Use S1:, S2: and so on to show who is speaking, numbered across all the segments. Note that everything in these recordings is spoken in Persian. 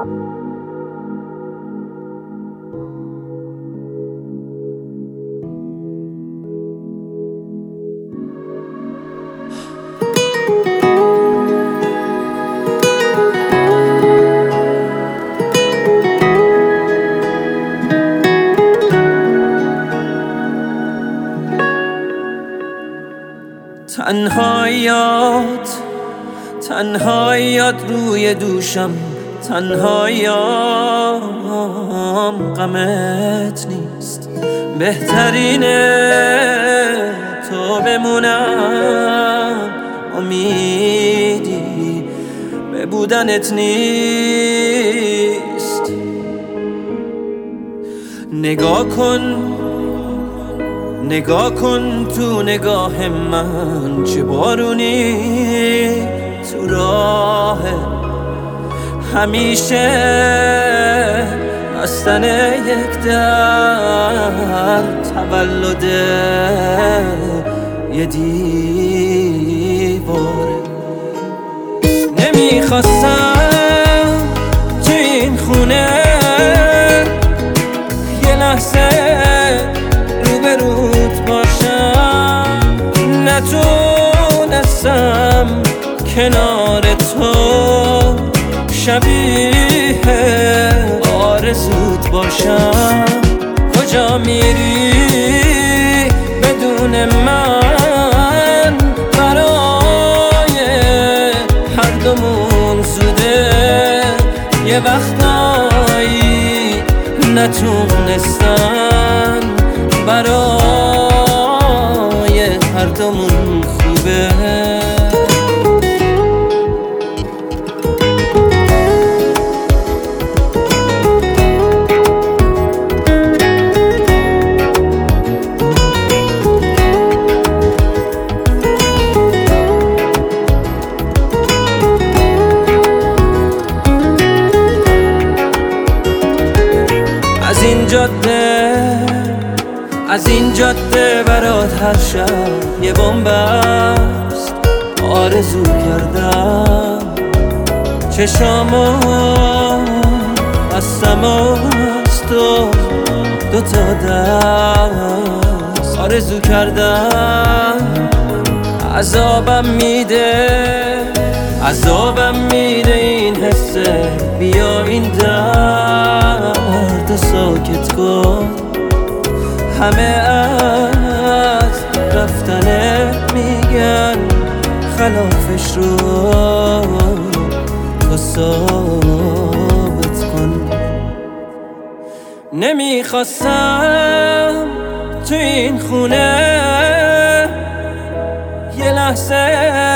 S1: تنهاییات روی دوشم، تنهاییام غمت نیست. بهترینه تو بمونم، امیدی به بودنت نیست. نگاه کن تو نگاه من، چه بارونی تو راه. همیشه بستن یک در، تولد یه دیواره. نمیخواستم تو این خونه یه لحظه روبروت باشم، نتونستم کنار تو شبیه آرزوت باشم. کجا میری بدون من؟ برای هر دومون زوده. یه وقتایی نتونستن برای هر دومون خوبه. از این جاده برات هر شب یه بمبست. آرزو کردم چشامو بستم از تو دوتا دست. آرزو کردم عذابم میده این حسه. بیا این درد ساکت کن. همه از رفتنت میگن، خلافش رو تو ثابت کن. نمیخواستم تو این خونه یه لحظه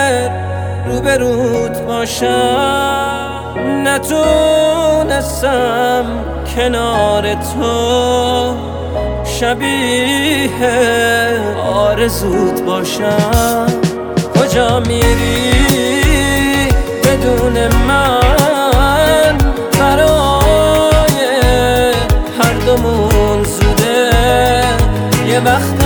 S1: روبروت باشم، نتونستم کنار تو شبیه آرزوت باشم. کجا میری بدون من؟ برای هر دومون زوده. یه وقت